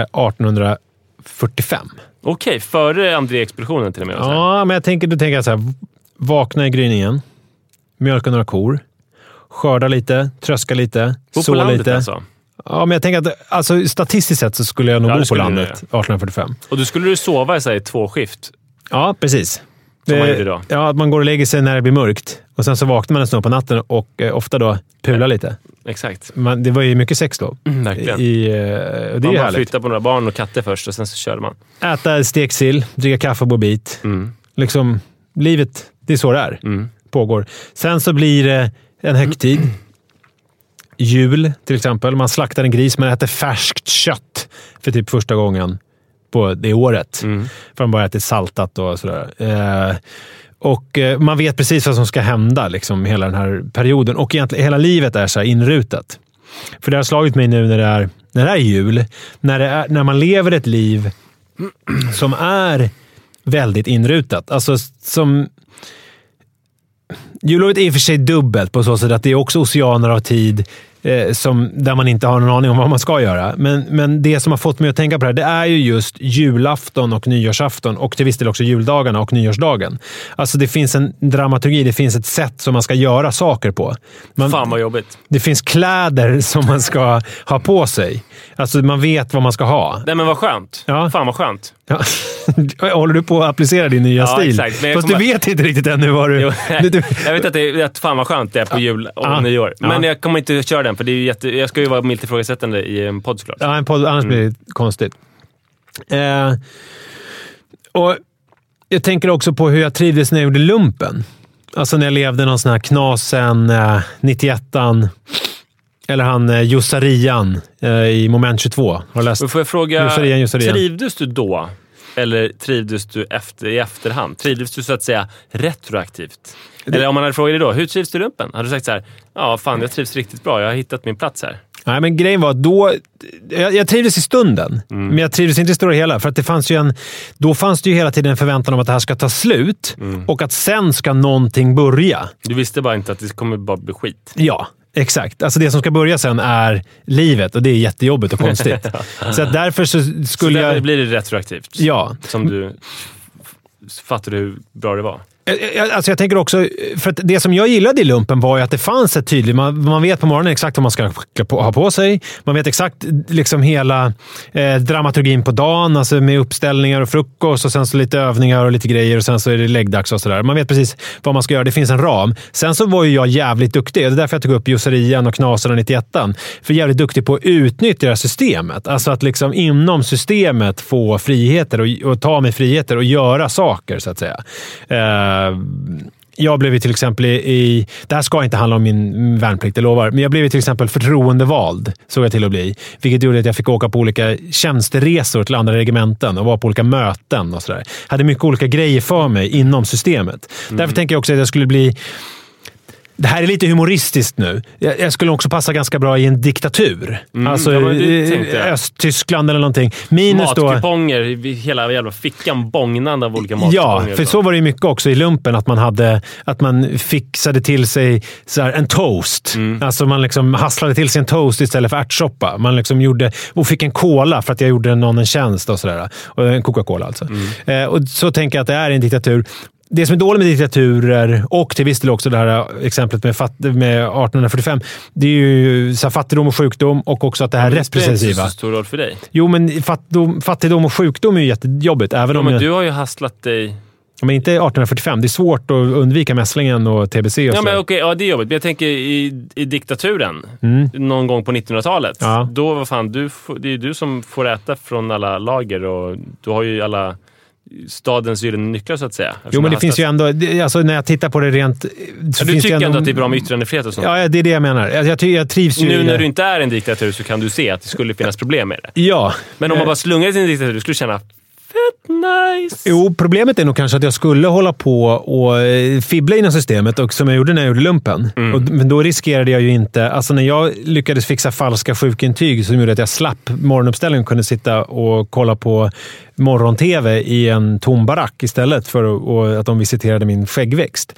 1845. Okej, före André-expeditionen till och med. Ja, men du tänker så här, vakna i gryningen, mjölka några kor, skörda lite, tröska lite, så lite. Alltså. Ja, men jag tänker att alltså, statistiskt sett så skulle jag nog bo på landet 1845. Och då skulle du sova i 2 skift? Ja, precis. Som man gjorde då? Ja, att man går och lägger sig när det blir mörkt. Och sen så vaknar man en stund på natten och ofta då pular lite. Exakt. Det var ju mycket sex då. Verkligen. Det är man bara härligt. flyttar på några barn och katter först och sen så kör man. Äta steksill, dricka kaffe på bit. Liksom, livet, det är så det är. Pågår. Sen så blir det en högtid. Jul till exempel. Man slaktar en gris, man äter färskt kött för typ första gången på det året. För man bara äter saltat och sådär. Och man vet precis vad som ska hända liksom, hela den här perioden. Och egentligen hela livet är så här inrutat. För det har slagit mig nu när det är jul. När man lever ett liv som är väldigt inrutat. Alltså som... Jullovet är i och för sig dubbelt på så sätt att det är också oceaner av tid där man inte har någon aning om vad man ska göra. Men det som har fått mig att tänka på det här, det är ju just julafton och nyårsafton och till viss del också juldagarna och nyårsdagen. Alltså det finns en dramaturgi, det finns ett sätt som man ska göra saker på. Fan vad jobbigt. Det finns kläder som man ska ha på sig. Alltså man vet vad man ska ha. Nej men vad skönt. Ja. Fan vad skönt. Ja. Håller du på att applicera din nya stil? Exakt. Fast du vet inte riktigt ännu vad du... Jag vet att fan vad skönt det är på jul och nyår. Men jag kommer inte köra den för det är jag ska ju vara milt ifrågasättande i en podd såklart. Ja, en podd, annars blir det konstigt. Och jag tänker också på hur jag trivdes när jag gjorde lumpen. Alltså när jag levde någon sån här knasen 91an. Eller han Jussarian i moment 22. Har läst. Får jag fråga, Jussarian. trivdes du då? Eller trivdes du i efterhand? Trivdes du så att säga retroaktivt? Eller om man hade frågat dig då, hur trivs du i lumpen? Hade du sagt så här, ja fan jag trivs riktigt bra, jag har hittat min plats här. Nej, men grejen var att då... Jag trivdes i stunden, men jag trivdes inte i stora hela. För att då fanns det ju hela tiden en förväntan om att det här ska ta slut och att sen ska någonting börja. Du visste bara inte att det kommer bara bli skit. Ja, exakt. Alltså det som ska börja sen är livet och det är jättejobbigt och konstigt. Så att därför så skulle så blir det retroaktivt. Ja. Som du fattar hur bra det var. Alltså jag tänker också, för att det som jag gillade i lumpen var ju att det fanns ett tydligt, man vet på morgonen exakt vad man ska ha på sig. Man vet exakt liksom hela dramaturgin på dagen, alltså med uppställningar och frukost och sen så lite övningar och lite grejer och sen så är det läggdags och sådär. Man vet precis vad man ska göra, det finns en ram. Sen så var ju jag jävligt duktig, det är därför jag tog upp Jussarian och Knasarna 91an. För jävligt duktig på att utnyttja systemet. Alltså att liksom inom systemet få friheter och ta mig friheter och göra saker så att säga. Jag blev till exempel det här ska inte handla om min värnplikt, jag lovar, men jag blev till exempel förtroendevald, såg jag till att bli. Vilket gjorde att jag fick åka på olika tjänsteresor till andra regementen och vara på olika möten och sådär. Hade mycket olika grejer för mig inom systemet. Därför tänker jag också att jag skulle bli... Det här är lite humoristiskt nu. Jag skulle också passa ganska bra i en diktatur. Alltså Östtyskland eller någonting. Minus matkuponger, hela jävla fickan bångnande av olika matkuponger. Ja, för så var det ju mycket också i lumpen att man fixade till sig så här, en toast. Alltså man liksom hasslade till sig en toast istället för ärtsoppa. Man liksom gjorde och fick en cola för att jag gjorde någon en tjänst och sådär. Och en Coca-Cola alltså. Och så tänker jag att det är en diktatur. Det som är dåligt med diktaturer och till viss del också det här exemplet med 1845, det är ju så fattigdom och sjukdom och också att det här repressiva. Det är så stor roll för dig. Jo, men fattigdom och sjukdom är ju jättejobbigt. Även om men du har ju hastlat dig... Men inte 1845. Det är svårt att undvika mässlingen och TBC och ja, men okej, ja, det är jobbigt. Men jag tänker i diktaturen någon gång på 1900-talet. Ja. Då, vad fan, det är ju du som får äta från alla lager och du har ju alla... stadens gyllene nycklar så att säga. Jo, men det finns ju ändå, alltså när jag tittar på det rent... Så du tycker ändå att det är bra med yttrandefrihet och sånt? Ja, det är det jag menar. Jag trivs ju... Nu när du inte är en diktatur så kan du se att det skulle finnas problem med det. Ja. Men om man bara slungar till en diktatur, du skulle känna fett nice. Jo, problemet är nog kanske att jag skulle hålla på och fibbla inom systemet och som jag gjorde när jag gjorde lumpen. Men då riskerade jag ju inte... Alltså när jag lyckades fixa falska sjukintyg som gjorde att jag slapp morgonuppställningen och kunde sitta och kolla på morgon-tv i en tom barack istället för att de visiterade min skäggväxt.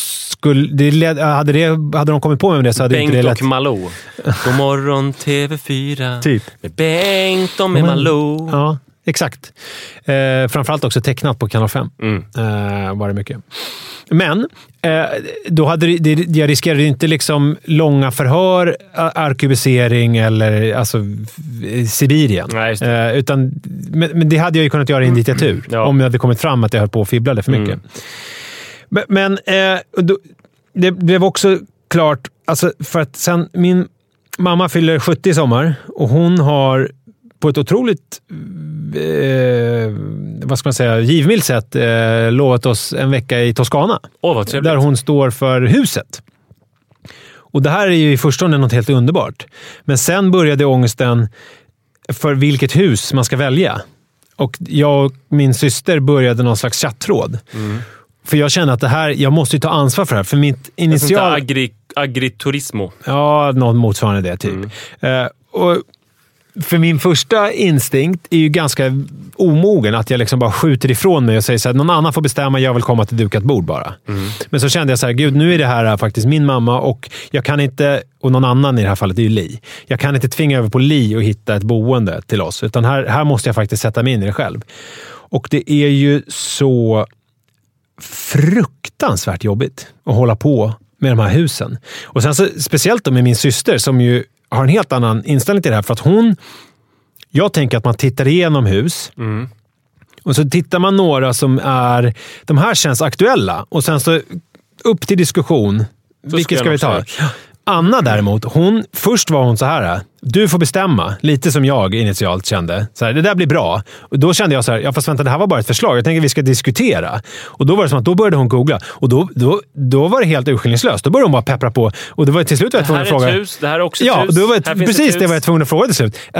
Hade de kommit på mig med det så hade Bengt inte det lätt... och Malou. God morgon TV4. Typ. Med Bengt och med Malou. Ja. Exakt. Framförallt också tecknat på Kanal 5. Var det mycket. Men då jag riskerade inte liksom långa förhör, arkebusering eller alltså Sibirien. Nej, men det hade jag ju kunnat göra i en diktatur om det hade kommit fram att jag höll på och fibblade för mycket. Men det blev också klart alltså, för att sen min mamma fyller 70 i sommar och hon har på ett otroligt vad ska man säga, givmilt sätt lovat oss en vecka i Toscana. Vad trevligt. Där hon står för huset. Och det här är ju i förstone något helt underbart. Men sen började ångesten för vilket hus man ska välja. Och jag och min syster började någon slags chattråd. För jag känner att det här, jag måste ju ta ansvar för det här. För mitt initial... Agriturismo. Ja, något motsvarande det typ. Och för min första instinkt är ju ganska omogen att jag liksom bara skjuter ifrån mig och säger så här, någon annan får bestämma, jag vill komma till dukat bord bara. Men så kände jag så här, gud, nu är det här faktiskt min mamma och jag kan inte, och någon annan i det här fallet är ju Li. Jag kan inte tvinga över på Li och hitta ett boende till oss, utan här måste jag faktiskt sätta mig in i det själv. Och det är ju så fruktansvärt jobbigt att hålla på med de här husen. Och sen så, speciellt då med min syster som ju har en helt annan inställning till det här. För att jag tänker att man tittar igenom hus. Och så tittar man några som är... De här känns aktuella. Och sen så upp till diskussion. Vilket ska vi ta? Anna däremot, först var hon så här: du får bestämma, lite som jag initialt kände. Så här, det där blir bra. Och då kände jag så här, ja fast vänta, det här var bara ett förslag. Jag tänker att vi ska diskutera. Och då var det som att då började hon googla. Och då var det helt urskillningslöst. Då började hon bara peppra på. Och det var till slut jag tvungen att fråga. Det här är också ett hus. Ja, och då var precis det var jag tvungen att fråga till slut. Alltså,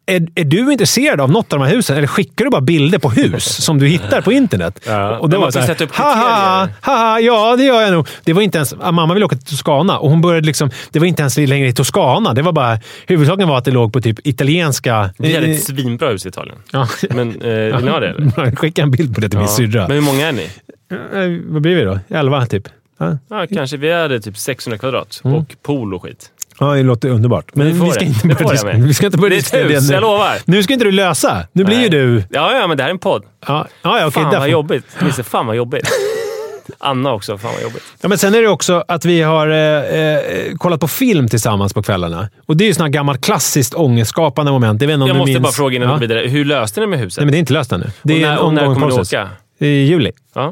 är du intresserad av något av de här husen? Eller skickar du bara bilder på hus som du hittar på internet? Ja. Och då var det så här, haha, ja det gör jag nog. Det var inte ens, mamma ville åka till Toscana och hon började liksom, det var inte ens längre i Toscana. Det var bara, huvudsaken var att det låg på typ italienska... Det är ett svinbra hus i Italien. Ja. Men vill ni ha det? Eller? Skicka en bild på det till min syrra. Men hur många är ni? Vad blir vi då? 11 typ. Ja, kanske vi hade typ 600 kvadrat och pool och skit. Ja, det låter underbart. Men vi ska inte börja det är ett hus, jag lovar. Nu ska inte du lösa. Nu blir ju du... Ja, men det här är en podd. Ja, okay, fan vad jobbigt. Fan vad jobbigt. Anna också, fan vad jobbigt. Ja, men sen är det också att vi har kollat på film tillsammans på kvällarna. Och det är ju sådana gammalt klassiskt ångestskapande moment. Jag måste bara fråga innan vi vidare. Hur löste ni med huset? Nej, men det är inte löst ännu. Det är och när kommer du åka? I juli. Ja.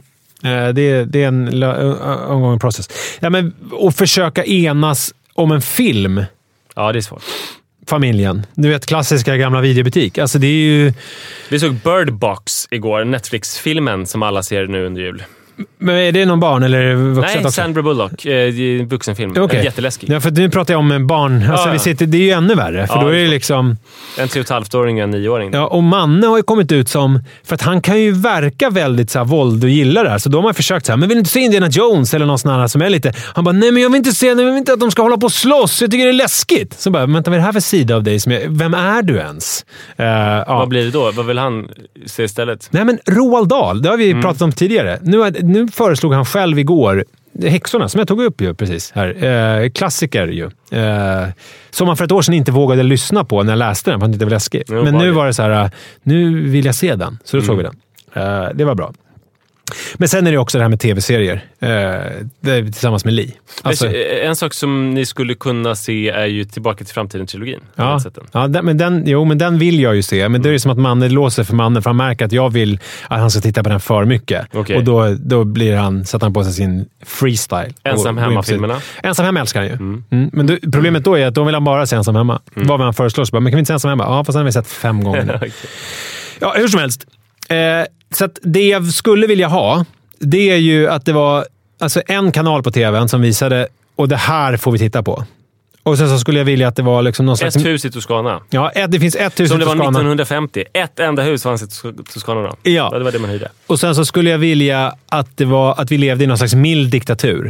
Det är en omgång process. Ja, men och försöka enas om en film. Ja, det är svårt. Familjen. Du vet, klassiska gamla videobutik. Alltså det är ju... Vi såg Bird Box igår. Netflix-filmen som alla ser nu under jul. Men är det någon barn eller vuxet också? Nej, Sandra Bullock. Vuxenfilm. Okay. Jätteläskig. Ja, för nu pratar jag om barn. Alltså, vi sitter, det är ju ännu värre. För då är det liksom... En 3,5-åring och en 9-åring. Ja, och Manne har ju kommit ut som... För att han kan ju verka väldigt så här, våld och gilla det här. Så då har man försökt så här, men vill inte se Indiana Jones eller någon sån här som är lite... Han bara, nej men jag vill inte se, jag vill inte att de ska hålla på och slåss. Jag tycker det är läskigt. Så bara, vänta, vad är det här för sida av dig? Vem är du ens? Vad blir det då? Vad vill han se istället? Nej, men Roald Dahl, det har vi pratat om tidigare. Nu föreslog han själv igår Häxorna, som jag tog upp ju precis här. Klassiker ju. Som man för ett år sedan inte vågade lyssna på när jag läste den, för att det inte var läskigt. Men nu var det så här, nu vill jag se den. Så då såg vi den. Det var bra. Men sen är det också det här med tv-serier. Tillsammans med Li. Alltså, en sak som ni skulle kunna se är ju Tillbaka till framtiden-trilogin. Ja, men den vill jag ju se. Men det är som att mannen låser för mannen. För han märker att jag vill att han ska titta på den för mycket. Okay. Och då blir sätter han på sig sin freestyle. Ensam hemma-filmerna. Ensam hemma älskar han ju. Men problemet då är att de vill han bara se ensam hemma. Vad vill han föreslår? Så bara, men kan vi inte se ensam hemma? Ja, fast han har vi sett 5 gånger nu. Okay. Ja, hur som helst. Så att det jag skulle vilja ha, det är ju att det var alltså en kanal på tvn som visade, och det här får vi titta på. Och sen så skulle jag vilja att det var liksom någon slags... Ett hus i Toscana. Ja, det finns ett hus i Toscana. Som det var 1950. Ett enda hus fanns i Toscana då. Ja. Det var det man hyrde. Och sen så skulle jag vilja att att vi levde i någon slags mild diktatur.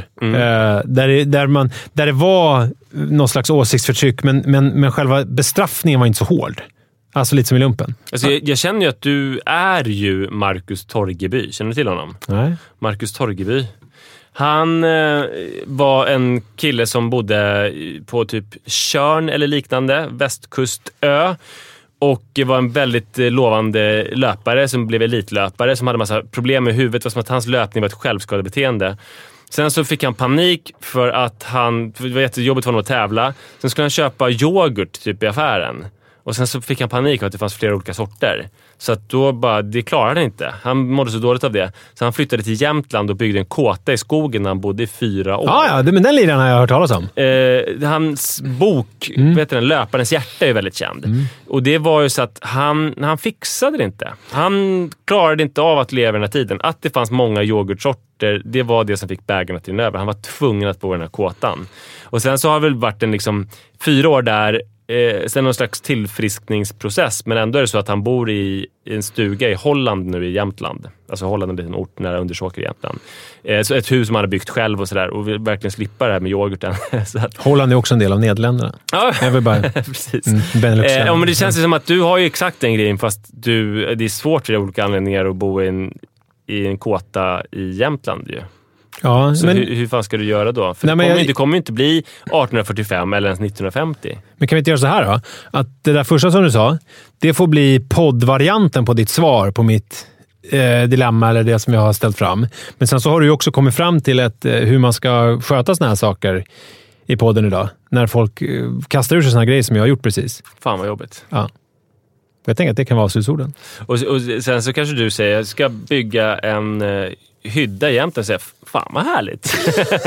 Där det var någon slags åsiktsförtryck, men själva bestraffningen var inte så hård. Alltså lite som i lumpen. Alltså jag känner ju att du är ju Marcus Torgeby. Känner du till honom? Nej. Marcus Torgeby. Han var en kille som bodde på typ Tjörn eller liknande, västkustö. Och var en väldigt lovande löpare som blev elitlöpare, som hade massa problem med huvudet. Det var som att hans löpning var ett självskadebeteende. Sen så fick han panik för att det var jättejobbigt för honom att tävla. Sen skulle han köpa yoghurt typ i affären. Och sen så fick han panik av att det fanns flera olika sorter. Så att då det klarade han inte. Han mådde så dåligt av det. Så han flyttade till Jämtland och byggde en kåta i skogen när han bodde i 4 år. Ja, men den liran har jag hört talas om. Hans bok, Löparens hjärta, är väldigt känd. Och det var ju så att han fixade det inte. Han klarade inte av att leva den här tiden. Att det fanns många yoghurtsorter, det var det som fick bägarna till över. Han var tvungen att bo i den här kåtan. Och sen så har det väl varit en 4 år där. Sen någon slags tillfriskningsprocess, men ändå är det så att han bor i en stuga i Holland nu i Jämtland. Alltså Holland är en liten ort nära Undersåker i Jämtland. Så ett hus som han har byggt själv och sådär, och vill verkligen slippa det här med yoghurten. Så att... Holland är också en del av Nederländerna. Ja, precis. Men det känns som att du har ju exakt den grejen, fast det är svårt för olika anledningar att bo i en kåta i Jämtland ju. Ja, så men, hur fan ska du göra då? För det kommer ju inte bli 1845 eller ens 1950. Men kan vi inte göra så här då? Att det där första som du sa, det får bli poddvarianten på ditt svar på mitt dilemma eller det som jag har ställt fram. Men sen så har du ju också kommit fram till hur man ska sköta såna här saker i podden idag. När folk kastar ur sig såna här grejer som jag har gjort precis. Fan vad jobbigt. Ja. Jag tänker att det kan vara avslutsorden. Och sen så kanske du säger, jag ska bygga en hydda jämt och säga, fan vad härligt.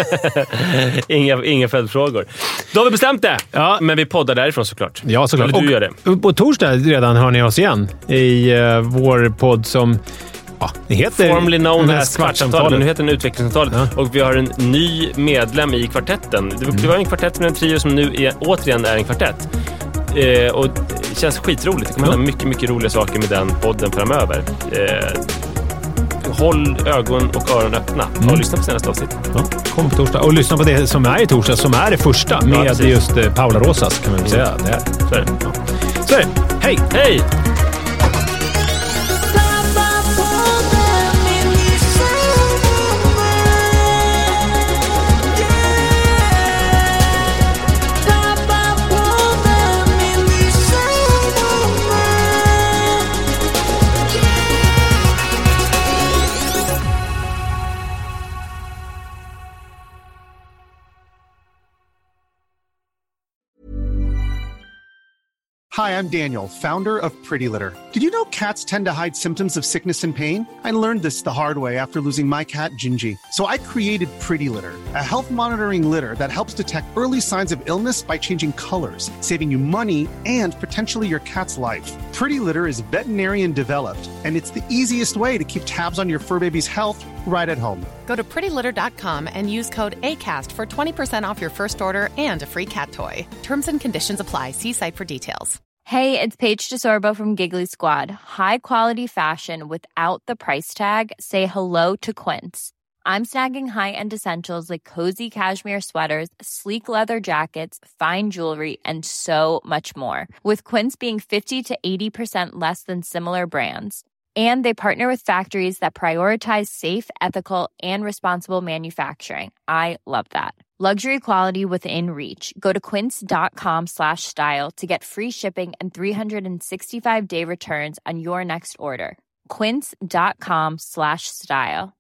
Inga följdfrågor. Då har vi bestämt det. Ja. Men vi poddar därifrån såklart. Ja, såklart. Eller du gör det. På torsdag redan hör ni oss igen i vår podd som det heter formerly known as Kvartsamtalet. Nu heter den Utvecklingssamtalet. Ja. Och vi har en ny medlem i kvartetten. Det var en kvartett med en trio som nu återigen är en kvartett. Och känns skitroligt. Det kommer hända mycket, mycket roliga saker med den podden framöver. Håll ögon och öron öppna och lyssna på senaste avsnitt. Ja, kom på torsdag. Och lyssna på det som är i torsdag, som är det första med just Paula Rosas, kan man väl säga. Det här. Så är det. Ja. Så är det. Hej! Hej! Hi, I'm Daniel, founder of Pretty Litter. Did you know cats tend to hide symptoms of sickness and pain? I learned this the hard way after losing my cat, Gingy. So I created Pretty Litter, a health monitoring litter that helps detect early signs of illness by changing colors, saving you money and potentially your cat's life. Pretty Litter is veterinarian developed, and it's the easiest way to keep tabs on your fur baby's health right at home. Go to prettylitter.com and use code ACAST for 20% off your first order and a free cat toy. Terms and conditions apply. See site for details. Hey, it's Paige DeSorbo from Giggly Squad. High quality fashion without the price tag. Say hello to Quince. I'm snagging high-end essentials like cozy cashmere sweaters, sleek leather jackets, fine jewelry, and so much more. With Quince being 50 to 80% less than similar brands. And they partner with factories that prioritize safe, ethical, and responsible manufacturing. I love that. Luxury quality within reach. Go to quince.com/style to get free shipping and 365-day returns on your next order. Quince.com/style.